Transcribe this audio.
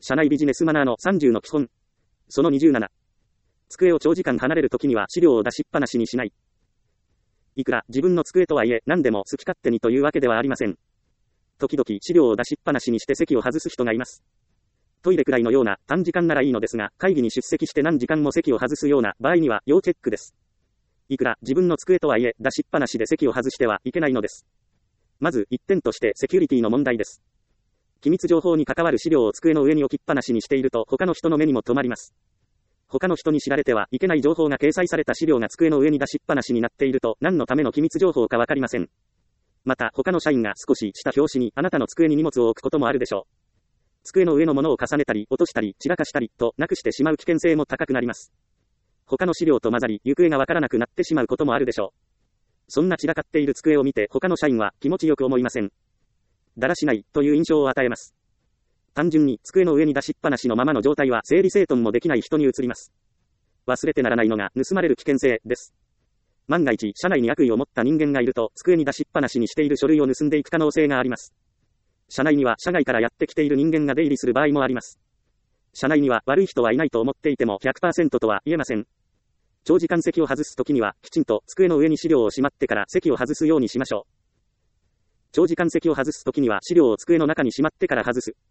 社内ビジネスマナーの30の基本。その27。机を長時間離れるときには資料を出しっぱなしにしない。いくら自分の机とはいえ何でも好き勝手にというわけではありません。時々資料を出しっぱなしにして席を外す人がいます。トイレくらいのような短時間ならいいのですが、会議に出席して何時間も席を外すような場合には要チェックです。いくら自分の机とはいえ出しっぱなしで席を外してはいけないのです。まず一点としてセキュリティの問題です。機密情報に関わる資料を机の上に置きっぱなしにしていると他の人の目にも留まります。他の人に知られてはいけない情報が掲載された資料が机の上に出しっぱなしになっていると何のための機密情報かわかりません。また他の社員が少しした拍子にあなたの机に荷物を置くこともあるでしょう。机の上のものを重ねたり落としたり散らかしたりとなくしてしまう危険性も高くなります。他の資料と混ざり行方がわからなくなってしまうこともあるでしょう。そんな散らかっている机を見て他の社員は気持ちよく思いません。だらしないという印象を与えます。単純に机の上に出しっぱなしのままの状態は整理整頓もできない人に移ります。忘れてならないのが盗まれる危険性です。万が一社内に悪意を持った人間がいると机に出しっぱなしにしている書類を盗んでいく可能性があります。社内には社外からやってきている人間が出入りする場合もあります。社内には悪い人はいないと思っていても 100% とは言えません。長時間席を外すときにはきちんと机の上に資料をしまってから席を外すようにしましょう。長時間席を外すときには資料を机の中にしまってから外す。